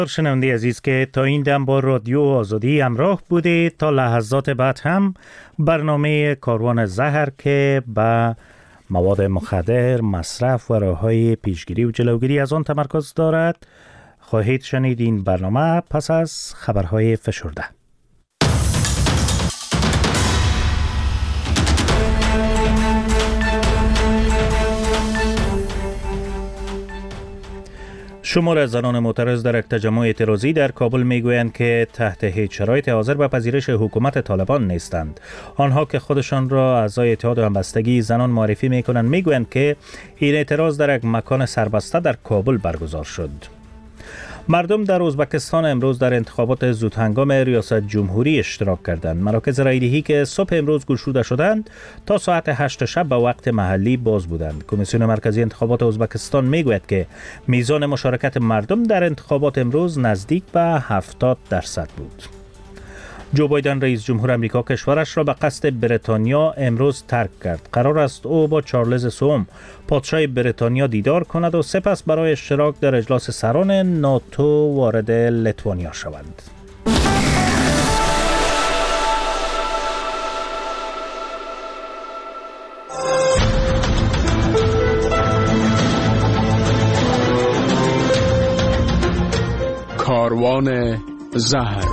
شنونده عزیز که تا این دم با رادیو آزادی همراه بودید. تا لحظات بعد هم برنامه کاروان زهر که به مواد مخدر، مصرف و راه‌های پیشگیری و جلوگیری از آن تمرکز دارد خواهید شنید. این برنامه پس از خبرهای فشرده. شمار از زنان معترض در یک تجمع اعتراضی در کابل میگویند که تحت هیچ شرایط حاضر به پذیرش حکومت طالبان نیستند. آنها که خودشان را اعضای اتحاد همبستگی زنان معرفی میکنند میگویند که این اعتراض در یک مکان سربسته در کابل برگزار شد. مردم در ازبکستان امروز در انتخابات زودهنگام ریاست جمهوری اشتراک کردند. مراکز رایدهی که صبح امروز گشوده شدند تا ساعت 8 شب به وقت محلی باز بودند. کمیسیون مرکزی انتخابات ازبکستان میگوید که میزان مشارکت مردم در انتخابات امروز نزدیک به 70% بود. جو بایدن رئیس جمهور امریکا کشورش را به قصد بریتانیا امروز ترک کرد. قرار است او با چارلز سوم پادشاه بریتانیا دیدار کند و سپس برای اشتراک در اجلاس سران ناتو وارد لیتوانیا شوند. کاروان زهر.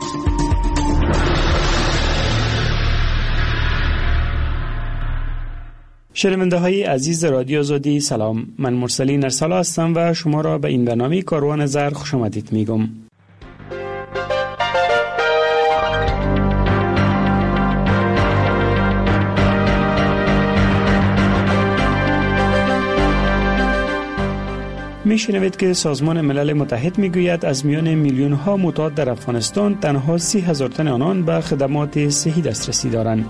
شنونده های عزیز رادیو آزادی سلام، من مرسلین ارسلا هستم و شما را به این برنامه کاروان زهر خوش آمدید میگم. میشنوید که سازمان ملل متحد میگوید از میان میلیون ها معتاد در افغانستان تنها 30,000 تن آنان به خدمات صحی دسترسی دارند.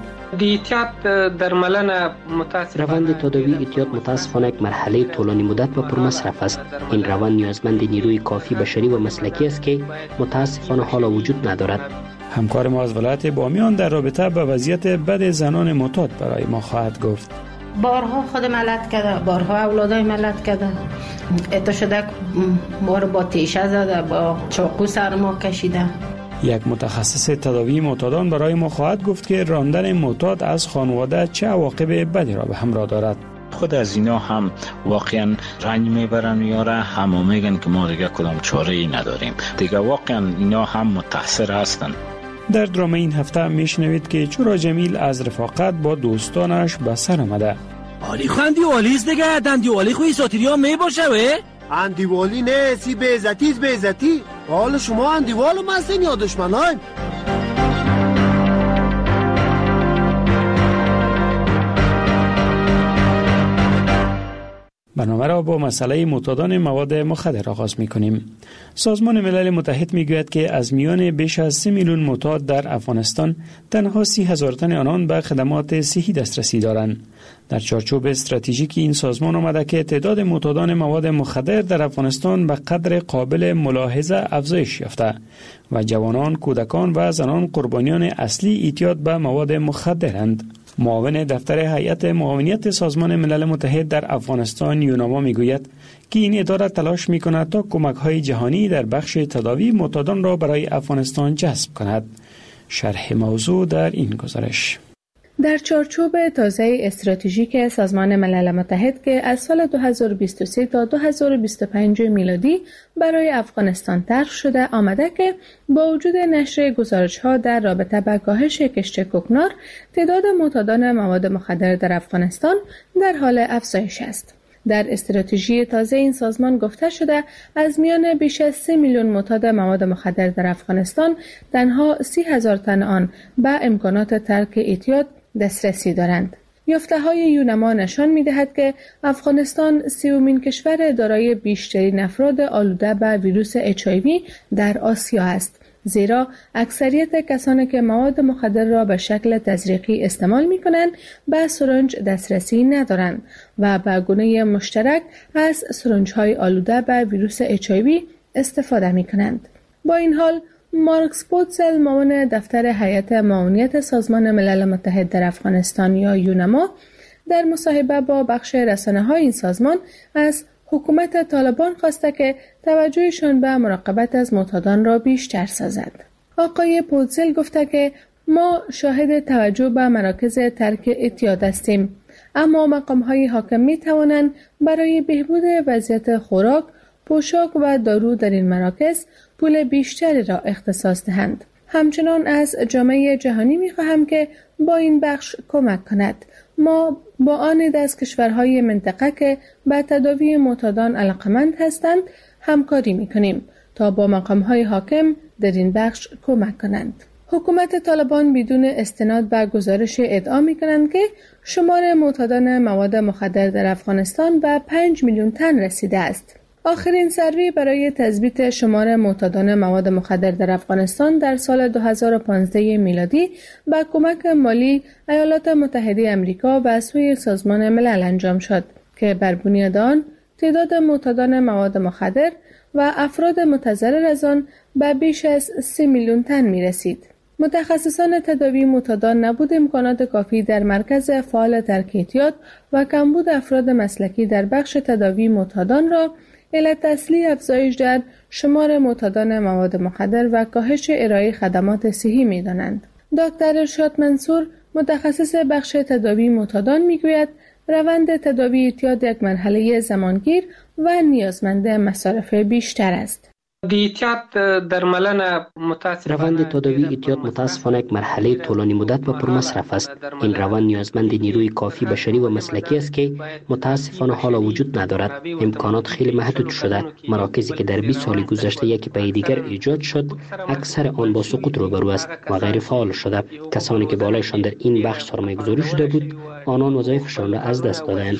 روند تداوی اعتیاد متاسفانه یک مرحله طولانی مدت و پرمصرف است. این روند نیازمند نیروی کافی بشری و مسلکی است که متاسفانه حالا وجود ندارد. همکار ما از ولایت بامیان در رابطه با وضعیت بد زنان معتاد برای ما خواهد گفت. بارها خود ملت کرده، بارها اولادای ملت کرده، اتا شده بار با تیشه زده، با چاقو سر ما کشیده. یک متخصص تداوی معتادان برای ما خواهد گفت که راندن معتاد از خانواده چه عواقب بدی را به همراه دارد. خود از اینا هم واقعا رنج میبرن میاره، هم میگن که ما دیگه کدام چاره ای نداریم. دیگه واقعا اینا هم متاثر هستن. در درام این هفته میشنوید که چرا جمیل از رفاقت با دوستانش به سر آمده. علی خواندی والیست دیگه، دندی والی خوی ساتیری ها می باشه وی؟ اندی والی نه، سی بیزتیز بیزتی. حال شما اندی والو مستین یا دشمن های؟ برنامه را با مسئله معتادان مواد مخدر آغاز می‌کنیم. سازمان ملل متحد میگوید که از میان بیش از 3 میلیون معتاد در افغانستان تنها 30,000 تن آنان به خدمات صحی دسترسی دارند. در چارچوب استراتژیک این سازمان آمده که تعداد معتادان مواد مخدر در افغانستان به قدر قابل ملاحظه افزایش یافته و جوانان، کودکان و زنان قربانیان اصلی اعتیاد به مواد مخدرند. معاون دفتر هیئت معاونیت سازمان ملل متحد در افغانستان یوناما میگوید که این اداره تلاش میکند تا کمک‌های جهانی در بخش تداوی معتادان را برای افغانستان جذب کند. شرح موضوع در این گزارش. در چارچوب تازه استراتژیک سازمان ملل متحد که از سال 2023 تا 2025 میلادی برای افغانستان طرح شده آمده که با وجود نشر گزارش‌ها در رابطه با کاهش کشت کوکنار، تعداد معتادان مواد مخدر در افغانستان در حال افزایش است. در استراتژی تازه این سازمان گفته شده از میان بیش از 3 میلیون معتاد مواد مخدر در افغانستان تنها 30,000 تن آن به امکانات ترک اعتیاد دسترسی دارند. یافته‌های یونما نشان می‌دهد که افغانستان 30مین کشور دارای بیشترین افراد آلوده به ویروس HIV در آسیا است، زیرا اکثریت کسانی که مواد مخدر را به شکل تزریقی استعمال می‌کنند به سرنج دسترسی ندارند و به گونه مشترک از سرنج‌های آلوده به ویروس HIV استفاده می‌کنند. با این حال مارکس پوتسل، معاون دفتر هیئت معاونیت سازمان ملل متحد در افغانستان یا یونما، در مصاحبه با بخش رسانه‌های این سازمان از حکومت طالبان خواسته که توجهشان به مراقبت از معتادان را بیشتر سازد. آقای پوتزل گفته که ما شاهد توجه به مراکز ترک اعتیاد هستیم، اما مقام‌های حاکم می‌توانند برای بهبود وضعیت خوراک، پوشاک و دارو در این مراکز پول بیشتری را اختصاص دهند. همچنان از جامعه جهانی می‌خواهم که با این بخش کمک کند. ما با آن از کشورهای منطقه که به تداوی معتادان علاقمند هستند همکاری می‌کنیم تا با مقام‌های حاکم در این بخش کمک کنند. حکومت طالبان بدون استناد به گزارش ادعا می‌کنند که شمار معتادان مواد مخدر در افغانستان به 5 میلیون تن رسیده است. آخرین سروی برای تثبیت شمار معتادان مواد مخدر در افغانستان در سال 2015 میلادی با کمک مالی ایالات متحده آمریکا و سوی سازمان ملل انجام شد که بر بنیاد آن تعداد معتادان مواد مخدر و افراد متضرر از آن به بیش از 3 میلیون تن می رسید. متخصصان تداوی معتادان نبود امکانات کافی در مرکز فعال ترک اعتیاد و کمبود افراد مسلکی در بخش تداوی معتادان را علت اصلی افزایش در شمار معتادان مواد مخدر و کاهش ارائه خدمات صحی می‌دانند. دکتر ارشاد منصور متخصص بخش تداوی معتادان می‌گوید روند تداوی اعتیاد یک مرحله زمانگیر و نیازمند مصارف بیشتر است. روند تداوی اعتیاد متاسفانه یک مرحله طولانی مدت و پرمصرف است. این روند نیازمند نیروی کافی بشری و مسلکی است که متاسفانه حالا وجود ندارد. امکانات خیلی محدود شده. مراکزی که در 20 سال گذشته یکی پس دیگر ایجاد شد، اکثر آن با سقوط روبرو است و غیر فعال شده. کسانی که بالایشان در این بخش سرمایه‌گذاری شده بود، آنان وظایفشان را از دست دادند.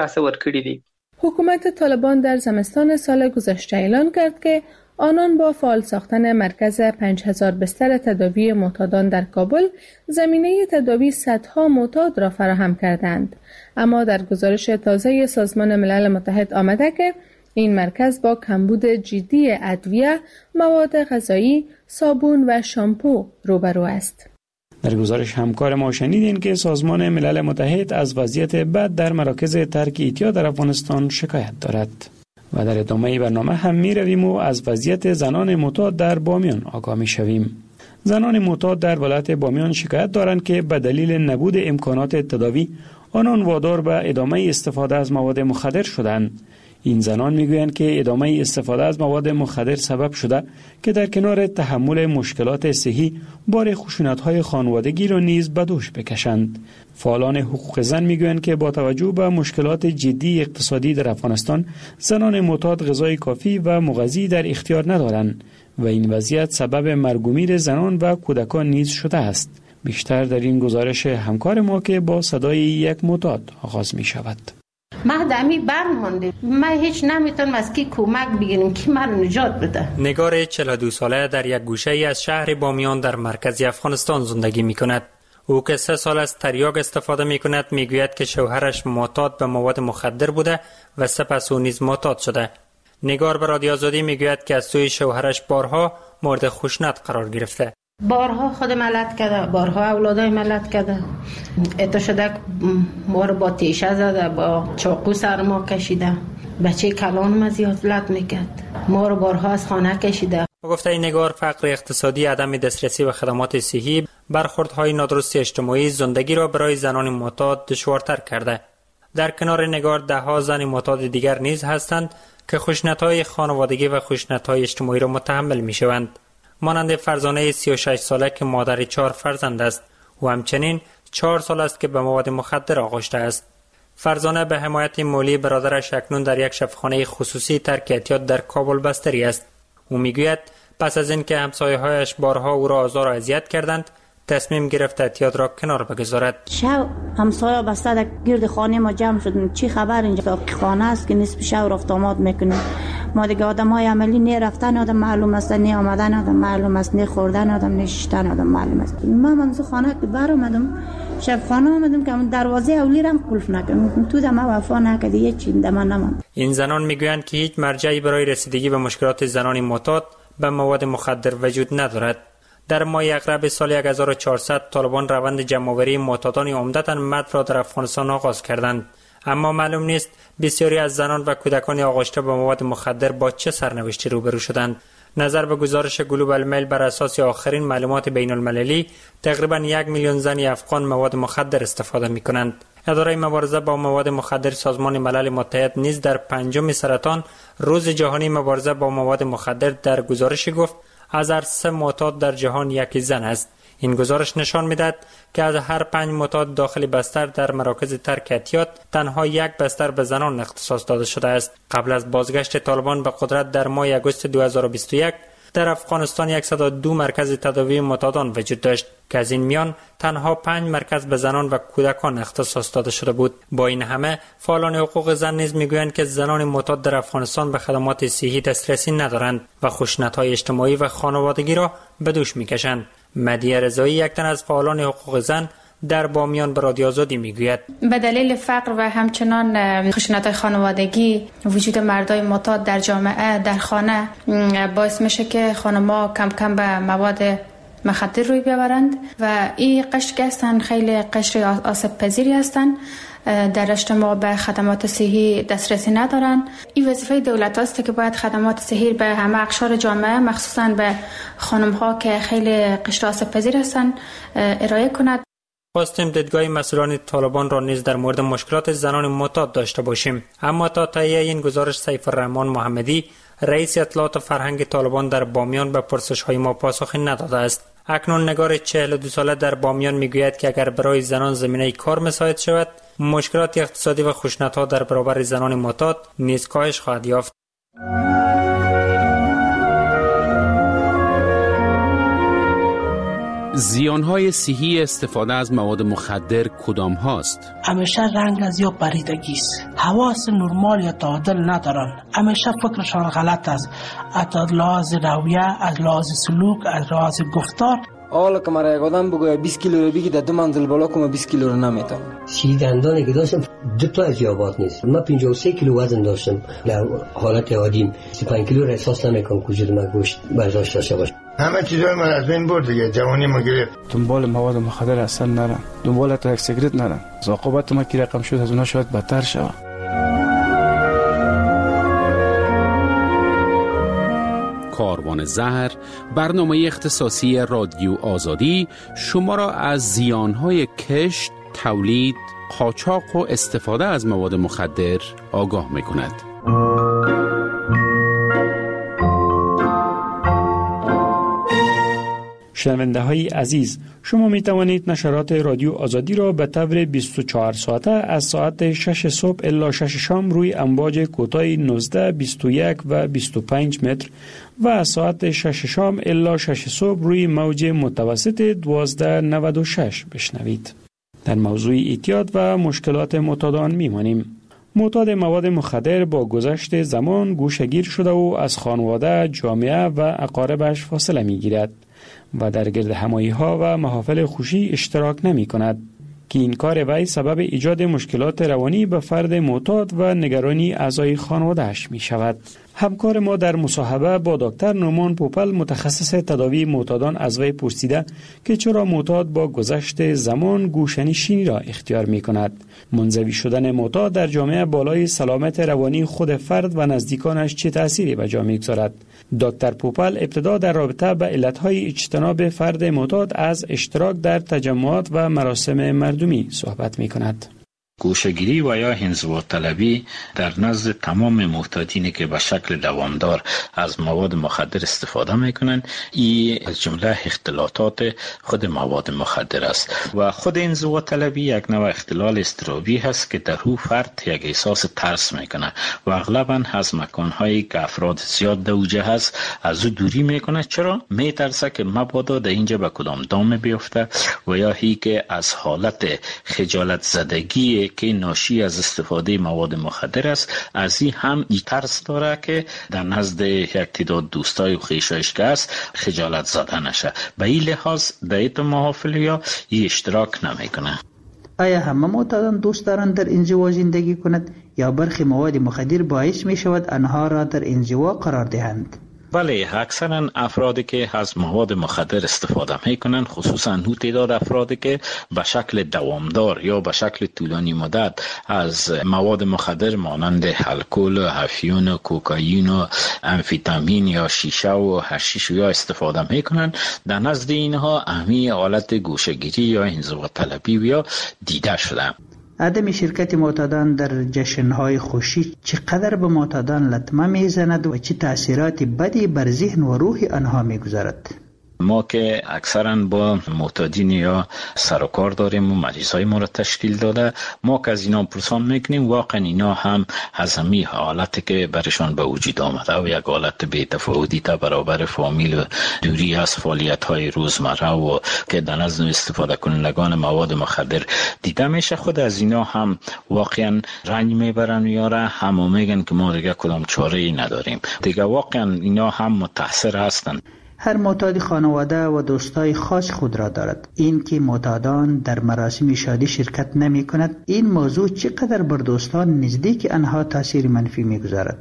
حکومت طالبان در زمستان سال گذشته اعلان کرد که آنان با فعال ساختن مرکز 5000 بستر تداوی معتادان در کابل زمینه تداوی صدها معتاد را فراهم کردند. اما در گزارش تازه سازمان ملل متحد آمده که این مرکز با کمبود جدی ادویه، مواد غذایی، صابون و شامپو روبرو است. در گزارش همکار ما شنیدین که سازمان ملل متحد از وضعیت بد در مراکز ترک اعتیاد در افغانستان شکایت دارد. و در ادامه برنامه هم می رویم و از وضعیت زنان معتاد در بامیان آگاه می شویم. زنان معتاد در ولایت بامیان شکایت دارند که به دلیل نبود امکانات تداوی آنان وادار به ادامه استفاده از مواد مخدر شدند. این زنان میگویند که ادامه استفاده از مواد مخدر سبب شده که در کنار تحمل مشکلات صحی بار خشونت‌های خانوادگی را نیز به دوش بکشند. فعالان حقوق زن میگویند که با توجه به مشکلات جدی اقتصادی در افغانستان، زنان معتاد غذای کافی و مغذی در اختیار ندارند و این وضعیت سبب مرگ و میر زنان و کودکان نیز شده است. بیشتر در این گزارش همکار ما که با صدای یک معتاد آغاز می شود. ما دمی برمونده، ما هیچ نمیتونم از کی کمک بگیریم که ما رو نجات بده. نگار 42 ساله در یک گوشه ای از شهر بامیان در مرکز افغانستان زندگی می کند. او که 3 سال از تریاک استفاده می کند میگوید که شوهرش معتاد به مواد مخدر بوده و سپس او نیز معتاد شده. نگار به رادیو آزادی میگوید که از سوی شوهرش بارها مورد خشونت قرار گرفته. بارها خود ملت کرده، بارها اولادای ملت کرده. اتا شده ما رو با تیشه زده، با چاقو سر ما کشیده، بچه کلان ما زیادت میکرد، ما رو بارها از خانه کشیده. گفته این نگار فقر اقتصادی، عدم دسترسی به خدمات صحی، برخوردهای نادرست اجتماعی زندگی را برای زنان معتاد دشوارتر کرده. در کنار نگار 10 زن معتاد دیگر نیز هستند که خشونت‌های خانوادگی و خشونت‌های اجتماعی را متحمل میشوند. مانند فرزانه 36 ساله که مادر 4 فرزند است و همچنین 4 سال است که به مواد مخدر آغشته است. فرزانه به حمایت مالی برادرش اکنون در یک شفاخانه خصوصی ترک اعتیاد در کابل بستری است. او میگوید پس از اینکه همسایه‌هایش بارها او را آزار و اذیت کردند، تصمیم گرفت اعتیاد را کنار بگذارد. شب همسایه بسته در گرد خانه ما جمع شدن، چی خبر اینجا خانه است که نصف شب رفت آمد میکنیم. ما دیگه آدمای عملی نه رفتن آدم معلوم است، نه آمدن آدم معلوم است، نه خوردن آدم، نه شستن آدم معلوم است. ما منزو خانه که بر اومدم، شب خانه اومدم که دروازه اولی رم قلف نکردم، تو دم وفا نکردی، هیچ چیز دم نماند. این زنان میگویند که هیچ مرجعی برای رسیدگی به مشکلات زنان معتاد به مواد مخدر وجود ندارد. در ماه اغرب سال 1400 طالبان روند جمع‌آوری معتادان عمدتاً مرد را در افغانستان آغاز کردند. اما معلوم نیست بسیاری از زنان و کودکان آغشته به مواد مخدر با چه سرنوشتی روبرو شدند. نظر به گزارش گلوبال میل بر اساس آخرین معلومات بین المللی، تقریبا 1 میلیون زن افغان مواد مخدر استفاده می کنند. اداره مبارزه با مواد مخدر سازمان ملل متحد نیز در 5 سرطان روز جهانی مبارزه با مواد مخدر در گزارش گفت از هر 3 معتاد در جهان یکی زن است. این گزارش نشان می‌دهد که از هر 5 معتاد داخل بستر در مراکز ترک اعتیاد تنها 1 بستر به زنان اختصاص داده شده است. قبل از بازگشت طالبان به قدرت در ماه آگوست 2021 در افغانستان 102 مرکز تداوی معتادان وجود داشت که از این میان تنها 5 مرکز به زنان و کودکان اختصاص داده شده بود. با این همه فعالان حقوق زن نیز میگویند که زنان معتاد در افغانستان به خدمات صحی دسترسی ندارند و خشونت‌های اجتماعی و خانوادگی را به دوش میکشند. مدیه رضایی، یک تن از فعالان حقوق زن، در بامیان به رادیو آزادی میگوید به دلیل فقر و همچنان خشونت‌های خانوادگی وجود مردای معتاد در جامعه در خانه باعث میشه که خانم‌ها کم کم به مواد مخدر روی بیاورند و این قشر هستند خیلی قشر آسیب پذیری هستند. در اجتماع به خدمات صحی دسترسی ندارند. این وظیفه دولت است که باید خدمات صحی به همه اقشار جامعه مخصوصاً به خانم‌ها که خیلی قشر آسیب پذیر هستند ارائه کند. خواستیم دیدگاه مسئولان طالبان را نیز در مورد مشکلات زنان معتاد داشته باشیم، اما تا تهیه این گزارش سیف الرحمن محمدی، رئیس اطلاعات فرهنگ طالبان در بامیان به پرسش‌های ما پاسخی نداده است. اکنون نگار 42 ساله در بامیان میگوید که اگر برای زنان زمینه کار مساعد شود، مشکلات اقتصادی و خشونت‌ها در برابر زنان معتاد نیز کاهش خواهد یافت. زیان‌های صحی استفاده از مواد مخدر کدام هاست؟ همیشه رنگ از یا پریدگی است. حواس نرمال یا تعادل ندارن. همیشه فکرشان غلط است. از لحاظ رویه، از لحاظ سلوک، از لحاظ گفتار. حالا که مرا یک آدم بگوید 20 کیلو رو بگی در 2 منزل بالا کنم 20 کیلو رو نمیتونم. سی دندانی که داشتم 2 تا از یابات نیست. من 53 کیلو وزن داشتم. در حالت عادیم 35 کیلو را احساس نمیکنم که وجود من گوشت برداشت داشته باشه. همه چیزای من از بین برد دیگه، جوانی ما گرفت. دنبال مواد مخدر اصلا نرم، دنبال تا یک سیگرت نرم. عاقبت ما کی رقم شد از اونها شاید بدتر شود. کاروان زهر، برنامه اختصاصی رادیو آزادی شما را از زیانهای کشت، تولید، قاچاق و استفاده از مواد مخدر آگاه می‌کند. شنونده های عزیز، شما می توانید نشرات رادیو آزادی را به طور 24 ساعته از ساعت 6 صبح الی 6 شام روی امواج کوتاه 19، 21 و 25 متر و از ساعت 6 شام الی 6 صبح روی موج متوسط 1296 بشنوید. در موضوع اعتیاد و مشکلات معتادان میمانیم. معتاد مواد مخدر با گذشت زمان گوشه‌گیر شده و از خانواده، جامعه و اقاربش فاصله میگیرد و در گرد همایی‌ها و محافل خوشی اشتراک نمی کند که این کار وی سبب ایجاد مشکلات روانی به فرد معتاد و نگرانی اعضای خانواده‌اش می شود. همکار ما در مصاحبه با دکتر نومان پوپل متخصص تداوی معتادان از وی پرسیده که چرا معتاد با گذشت زمان گوشه‌نشینی را اختیار می کند. منزوی شدن معتاد در جامعه بالای سلامت روانی خود فرد و نزدیکانش چه تأثیری به جا می‌گذارد؟ دکتر پوپل ابتدا در رابطه با علتهای اجتناب فرد معتاد از اشتراک در تجمعات و مراسم مردمی صحبت می‌کند. گوشه‌گیری و یا انزواطلبی در نزد تمام معتادینی که به شکل دوامدار از مواد مخدر استفاده میکنند، این از جمله اختلالات خود مواد مخدر است و خود انزواطلبی یک نوع اختلال اضطرابی هست که در او فرد یک احساس ترس میکنه و اغلبا از مکانهایی که افراد زیاد در اوجه هست از او دوری میکنه. چرا؟ میترسه که مبادا در اینجا به کدام دام بیفته و یا هی که از حالت خجالت زدگی که ناشی از استفاده مواد مخدر است، از این هم ای ترس داره که در نزد یک تعداد دوستای و خویشایش که است خجالت زده نشه. به این لحاظ در این محافل یا ای اشتراک نمیکنه. آیا همه معتادان دوست دارند در انزوا زندگی کند یا برخی مواد مخدر باعث می شود آنها را در انزوا قرار دهند؟ بله، اکثرا افرادی که از مواد مخدر استفاده میکنن، خصوصا اون تعداد افرادی که به شکل دوامدار یا به شکل طولانی مدت از مواد مخدر مانند الکل، افیون و کوکائین و امفیتامین یا شیشه و حشیش یا استفاده میکنن، در نزد اینها اهمی حالت گوشه‌گیری یا انزوا طلبی یا دیده شده. عدم شرکت معتادان در جشن‌های خوشی چقدر به معتادان لطمه میزند و چه تأثیرات بدی بر ذهن و روح آنها میگذارد؟ ما که اکثرا با معتادین یا سرکار داریم و مریضای ما را تشکیل داده، ما که از اینا پرسان میکنیم واقعا اینا هم از همین حالتی که برشان به وجود آمده و یک حالت بی‌تفاوتی تا برابر فامیل و دوری از فعالیت‌های روزمره و که در نزد استفاده کنندگان مواد مخدر دیده میشه، خود از اینا هم واقعا رنج میبرن یا هم میگن که ما دیگه کدام چاره ای نداریم. دیگه واقعا اینا هم متاثر هستند. هر معتاد خانواده و دوستای خاص خود را دارد. این که معتادان در مراسم شادی شرکت نمی کند، این موضوع چقدر بر دوستان نزدیک آنها تاثیر منفی می گذارد؟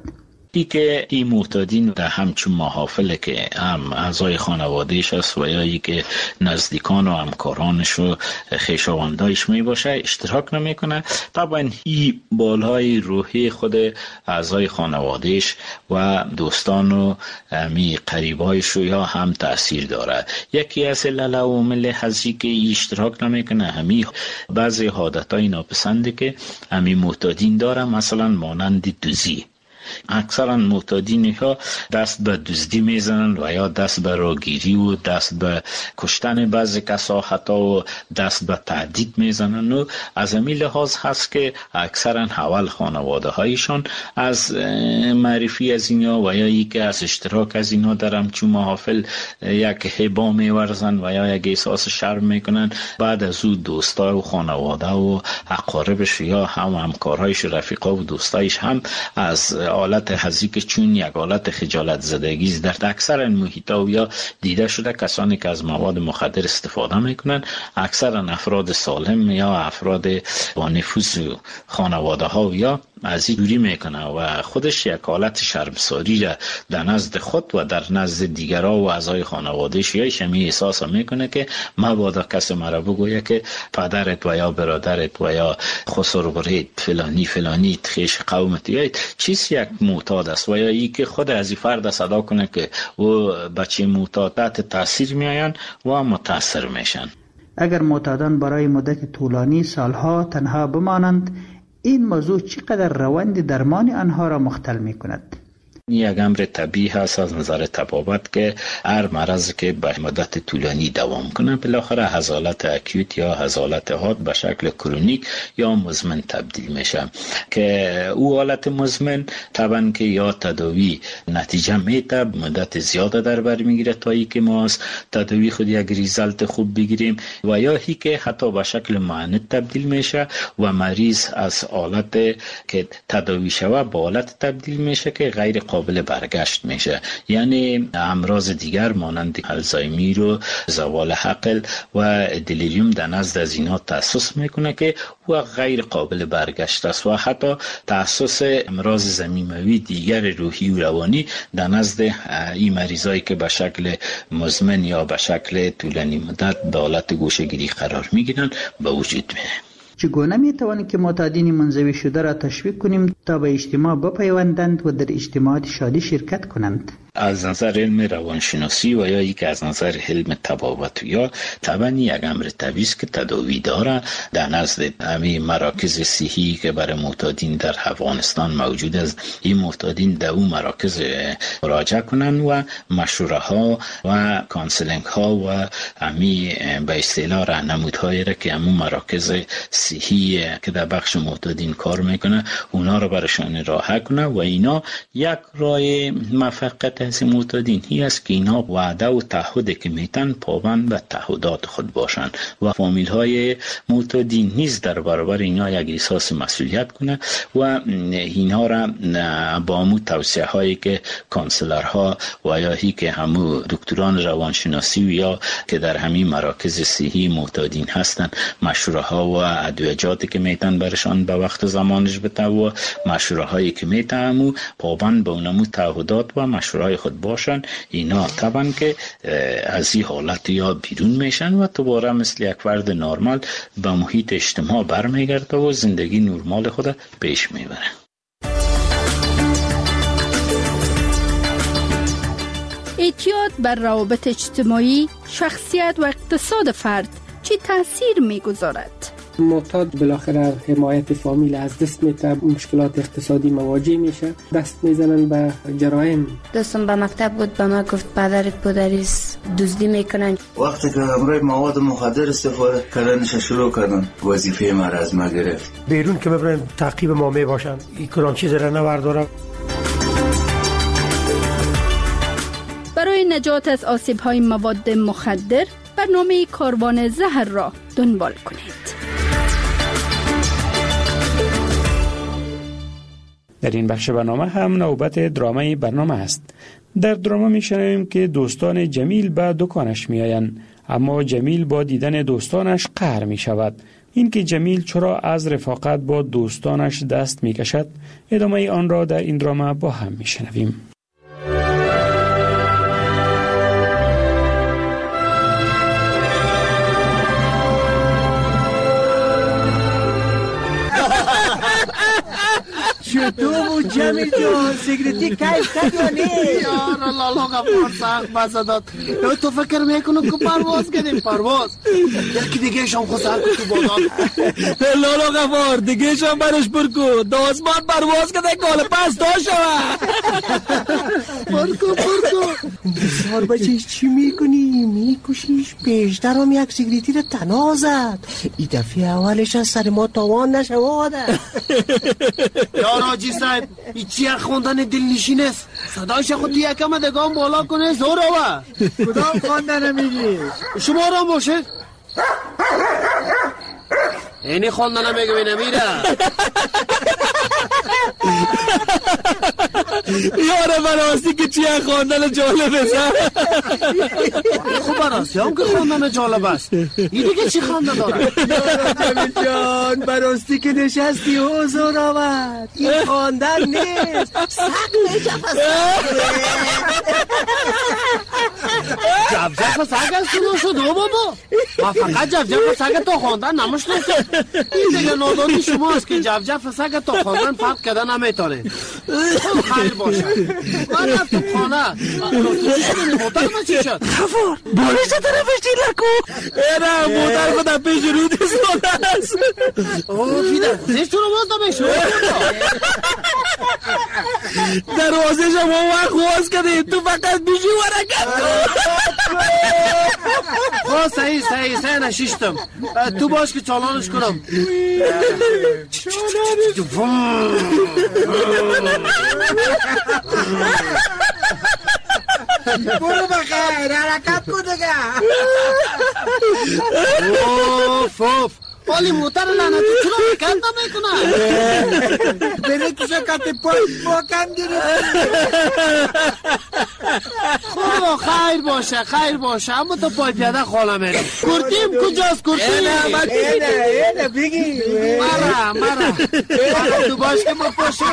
که این معتادین در همچون محافل که هم اعضای خانوادهش است و یا ای که نزدیکان و همکارانش و خویشاوندایش می باشه اشتراک نمیکنه، طبعا این بالهای روحی خود اعضای خانوادهش و دوستان و می قریبایش یا هم تاثیر داره. یکی از علل و عوامل هستی که اشتراک نمیکنه همین بعضی عادتهای ناپسندی که همین معتادین داره، مثلا مانند دوزی. اکثرا معتادین ها دست به دزدی میزنن و یا دست به راگیری و دست به کشتن بعضی کسا حتی و دست به تعدید میزنن و از همین لحاظ هست که اکثرا اول خانواده هایشان از معرفی از اینا و یا ای که از اشتراک از اینا در همچون محافل یک هبا میورزن و یا یک احساس شرم میکنن، بعد از او دوستا و خانواده و اقاربش یا هم همکارهایش رفیقا و دوستایش هم از حالت حزیک چون یک حالت خجالت زدگی در اکثر محیطا یا دیده شده کسانی که از مواد مخدر استفاده میکنن اکثرا افراد سالم یا افراد با نفوذ خانواده ها یا از این دوری میکنه و خودش یک حالت شرمساری را در نزد خود و در نزد دیگرها و اعضای خانوادهش یا شمی احساس میکنه که مبادا کسی مرا بگویه که پدرت و یا برادرت و یا خسرورت فلانی خیش قومت یا چیز یک معتاد است و یا ای که خود از این فرد صدا کنه که و بچه معتادت تاثیر میآین و متاثر میشن. اگر معتادان برای مدت طولانی سالها تنها بمانند، این موضوع چقدر روند درمان آنها را مختل می کند؟ یک امر طبیعی هست از نظر طبابت که هر مرض که به مدت طولانی دوام کنه بالاخره از حالت اکیوت یا از حالت حاد به شکل کرونیک یا مزمن تبدیل میشه که او حالت مزمن طبعا که یا تداوی نتیجه میده مدت زیاده در بر میگیره تا ای که ما از تداوی خود یک ریزالت خوب بگیریم و یا هی که حتی به شکل معند تبدیل میشه و مریض از حالت که تداوی شوه به حالت تبدیل میشه که غیر قابل برگشت میشه، یعنی امراض دیگر مانند الزایمر و زوال عقل و دلیریوم در نزد از اینا تأسس میکنه که و غیر قابل برگشت است و حتی تأسس امراض ضمیموی دیگر روحی و روانی در نزد این مریضایی که به شکل مزمن یا به شکل طولانی مدت به حالت گوشه‌گیری قرار میگیرن به وجود میاد. چگونه میتوانیم که معتادین منزوی شده را تشویق کنیم تا به اجتماع بپیوندند و در اجتماعات شادی شرکت کنند؟ از نظر علم روانشناسی و یا یک از نظر علم طبابت یا طبعا یک امر طبیعی است که تداوی داره در نزد همه مراکز صحی که برای معتادین در افغانستان موجود است. این معتادین در اون مراکز مراجعه کنند و مشوره ها و کانسلینگ ها و همه به اصطلاح راهنمودهایی را که همون مراکز صحی که در بخش معتادین کار میکنه اونا رو برشان راه کنه و اینا یک راه موفقیت از معتادین هی است که اینا وعده و تعهد که میتن پابند به تعهدات خود باشن و فامیل های معتادین نیز در برابر اینا یک احساس مسئولیت کنه و اینا را با همون توصیه هایی که کانسلرها و یا هی که همون دکتران روانشناسی و یا که در همین مراکز صحی معتادین هستن مشوره ها و ادویجاتی که میتن برشان به وقت زمانش بده و مشوره هایی که میتن پابند به اونمو تعهدات و مشوره همسرای خود باشن، اینا طبعا که از این حالت یا بیرون میشن و دوباره مثل یک فرد نرمال به محیط اجتماع برمیگرده و زندگی نرمال خود پیش میبره. اعتیاد بر روابط اجتماعی، شخصیت و اقتصاد فرد چه تاثیر میگذارد؟ معتاد بالاخره حمایت فامیل از دست میده، مشکلات اقتصادی مواجه میشه، دست میزنن به جرایم. دوستم به مکتب بود، به ما گفت پدرت پدریست دزدی میکنن. وقتی که امروز مواد مخدر استفاده کردنش شروع کردن، وظیفه ما را از ما گرفت. بیرون که ببرن تعقیب ما میباشن، این کدام چیز را نوردارم. برای نجات از آسیب‌های مواد مخدر برنامه کاروان زهر را دنبال کنید. در این بخش برنامه هم نوبت درامای برنامه است. در دراما میشنویم که دوستان جمیل به دکانش میآیند، اما جمیل با دیدن دوستانش قهر می شود. این که جمیل چرا از رفاقت با دوستانش دست می کشد، ادامه آن را در این دراما با هم میشنویم. چطور بود جمیل جان؟ سیگریتی کیف کرد یا نه؟ یار لالا غفار سخت بزداد. تو فکر میکنم که پرواز کردیم؟ پرواز یکی دیگه شام خود سر تو بادان. لالا غفار دیگه شام برش برکو دازمان پرواز کرده کال پس تا شوه. برکو بسار بچه چی میکنی؟ میکشیش پیشتر هم یک سیگریتی رو تنها زد. این دفعه اولش از سر ما تاوان نشواده. راجی صاحب این چیه خوندن دلنشین است؟ صدایش خود یکم دگام بالا کنه زور آوه. کدام خوندن میگی؟ شما را باشه اینی خوندن میگه نمیره. یاره براستی که چیه خوندن جالب است. خب براستی هم که خوندن جالب است. این دیگه چی خونده داره؟ جمیل جان براستی که نشستی حضور آمد. این خوندن نیست، سق نجف است. جفجف سگ است تو شد بابا. ما فقط جفجف سگ تا خوندن نمشناسم. این دیگه نادانی شماست که جفجف سگ تا خوندن فرق کردن نمیتونه. خیلی باشه من رفتم خانه. موتر ما چی شد؟ خفار بارش طرفش دیر لکو. ایره موتر خودم پیش رو دیستانه است. اوه فیده زیش تو رو باز نمیشو. دروازه شما وقت خواست کردیم تو فقط بیشی ورکت خواه. صحیح نشیشتم. تو باش که چالانش کنم. برو بخیر حرکت کن دیگه. اوف ولی موتر لعنتی چرا حرکت نمیکنه؟ بره که شکت پای باکم گرفت. خب خیر باشه اما تو پای پیاده خاله میره. کرتیم کجاست کرتیم؟ اینه بگی مرا تو باش که ما پاشه.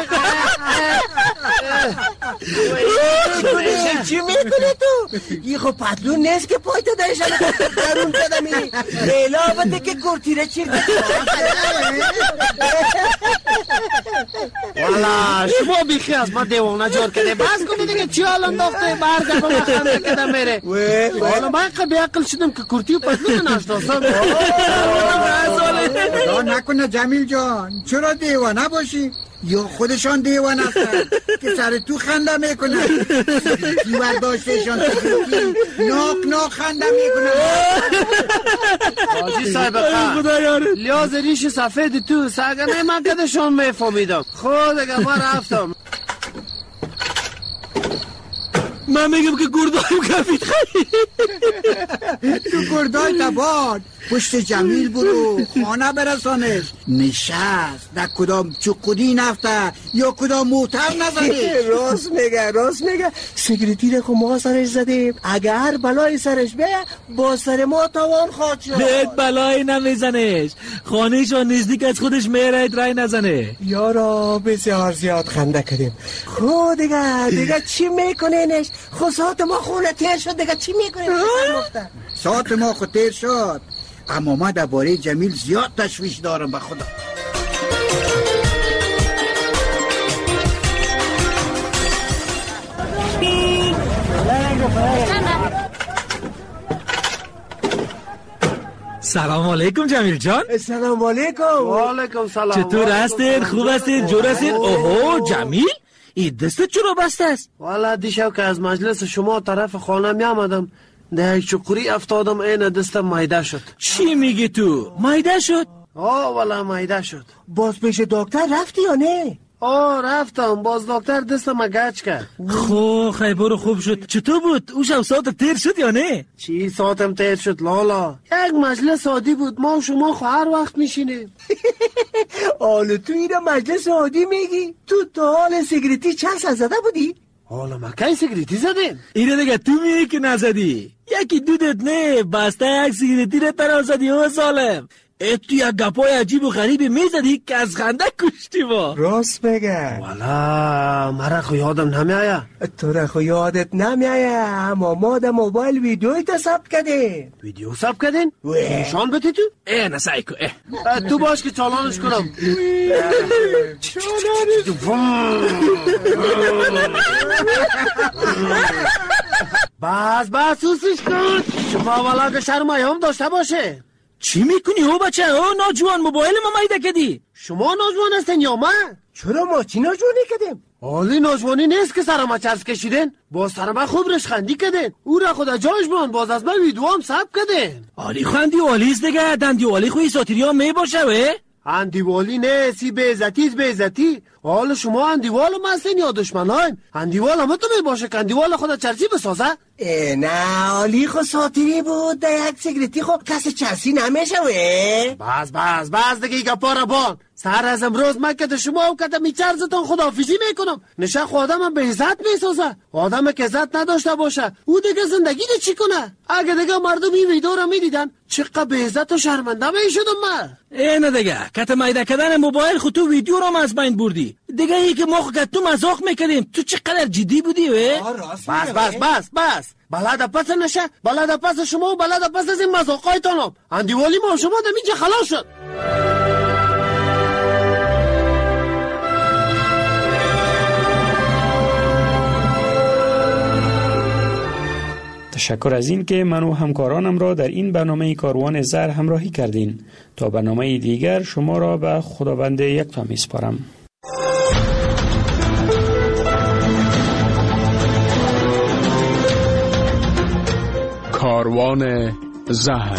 چی میکنه تو؟ یه خب پتلون نیست که پای تو دایشن درون کدمی علاوه که کرتیره چی والا شما بیخی از ما دیوانه جور کده. بس کنی دیگه چی حال انداخته برگه با ما خنده کده میره. والا من قبی عقل شدم که کرتی و پتلون نشناسم. نکنه جمیل جان چرا دیوانه باشی؟ یا خودشان دیوانه هستن که سر تو خنده میکنن. سیگریتی برداشتشان سیگریتی ناک خنده میکنن. حاجی صاحب لیاز ریش سفید تو سگنه من کدشان میفهمیدم. خود اگه ما رفتم من میگم که گردایم کفید خیلی. تو گردای تباد پشت جمیل برو خانه برسانش. نشست در کدام چقودی نفته یا کدام موتر نزده. راست میگه سیگریتی رو خو ما سرش زدیم. اگر بلای سرش بیه با سر ما توان خواهد شد. بهت بلای نمیزنش، خانهشان نزدیک از خودش میره رای نزنه. یارا بسیار زیاد خنده کردیم. خود دیگه چی میکنینش؟ خود ساعت ما خونه تیر شد دیگه چی میکنین؟ ساعت ما خود تیر شد، اما ما درباره جمیل زیاد تشویش دارم به خدا. سلام علیکم جمیل جان. سلام علیکم. و علیکم سلام. چطور هستید؟ خوب هستید؟ جور هستید؟ اوهو جمیل، این دستت چرا بسته است؟ والا دیشب که از مجلس شما طرف خانه می آمدم در یک چقوری افتادم، این دستم مایده شد. چی میگی تو؟ مایده شد؟ والا مایده شد. باز پیش دکتر رفتی یا نه؟ رفتم، باز دکتر دستم گچ کرد. خیلی برو، خوب شد. چطور بود؟ او شب ساعت تیر شد یا نه؟ چی ساعتم تیر شد لالا؟ یک مجلس عادی بود، ما و شما هر وقت میشینیم. حالا تو اینو مجلس عادی میگی؟ تو تا حال سیگریتی چند سال زده بودی؟ حالا ما کی سیگریتی زدیم؟ اینو دیگه تو میگی که نزدی. یکی دودت نه بسته یک سیگریتی رو تنها زدی و سالم. تو یک گپای عجیب و غریبی میزدی که از خنده کشتی ما. راست بگه. والا مرا خو یادم نمیایه. تو را خو یادت نمیایه، اما ما در موبایل ویدیوی تا ثبت کردیم. ویدیو ثبت کردین؟ نشان بده تو؟ نسایی که تو باش که چالانش کنم. بس سوسش کن. شما والا که شرمایه هم داشته باشه. چی میکنی هو بچه؟ ناجوان موبایل ما مایده کدی. شما ناجوان هستین یا من؟ چرا ما چی ناجوانی کدیم؟ حالی ناجوانی نیست که سرما چرس کشیدین، باز سرما خوب رشخندی کدین، او را خدا جاش بان، باز از من ویدیو هم ثبت کدین. حالی خندی والیز دیگه، دندی والی خوی ساتیری هم می باشه وی؟ اندیوالی نه، سی بیزتیز بیزتی. حالا شما اندیوال هم هستین یا دشمنایم؟ اندیوال هم تو می باشه که اندیوال خدا چرسی بسازه؟ نه حالی خود ساتیری بود، در یک سیگریتی خود کسی چرسی نمیشه وی؟ بس دیگه ای گپا را بان. سر از امروز من که شما و که می چرزتان خداحافظی میکنم. نشه خود آدم به عزت میسازه. آدم که عزت نداشته باشه او دیگه زندگی ده چی کنه؟ اگه دیگه مردم این ویدیو را میدیدن چقدر به عزت و شرمنده میشدم من. اینه دیگه کت مایده کردن موبایل خود تو ویدیو را از بین بردی. دیگه ای که ما خود تو مزاق میکردیم، تو چقدر جدی بودی وی؟ بس بلد پس نشه، بلد پس شما و بلد پس از این مزاقایتانم. اندیوالی ما شما در اینجا خلاص شد. تشکر از این که من و همکارانم را در این برنامه کاروان زهر همراهی کردین. تا برنامه دیگر شما را به خداوند یکتا میسپارم. کاروان زهر.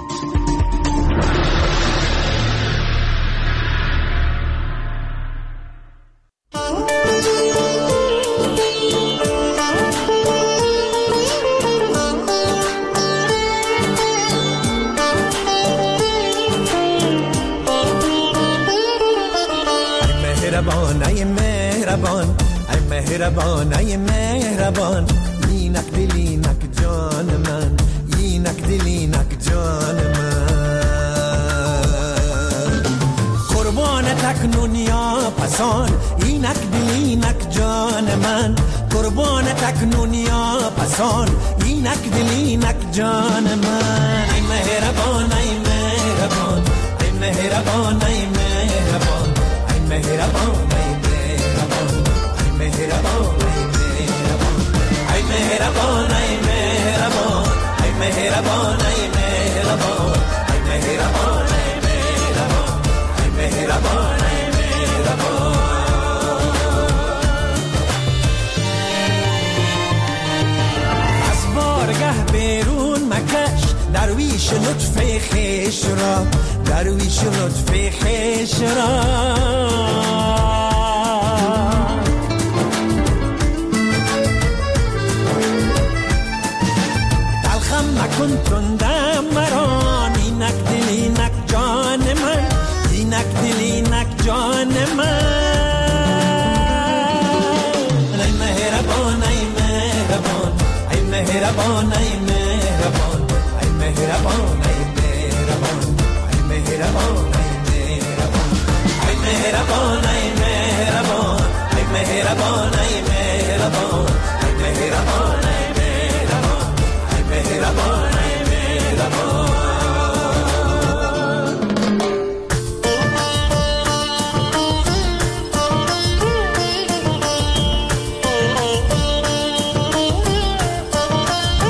مهربان ای مهربان، اینک دلینک جان من، اینک دلینک جان من. قربان تکنون یا پسان، اینک دلینک جان من. قربان تکنون یا پسان، اینک دلینک جان من. ای مهربان ای مهربان، ای مهربان ای مهربان، ای مهربان ای مهربان ای مهربان ای مهربان ای مهربان ای مهربان ای مهربان ای مهربان ای مهربان ای مهربان. از بارگه بیرون مکش درویش لطف خویش را، درویش لطف خویش را. کن تندم مران، اینک مهربان ای مهربان ای مهربان ای مهربان ای مهربان ای مهربان ای مهربان ای مهربان ای مهربان ای مهربان ای مهربان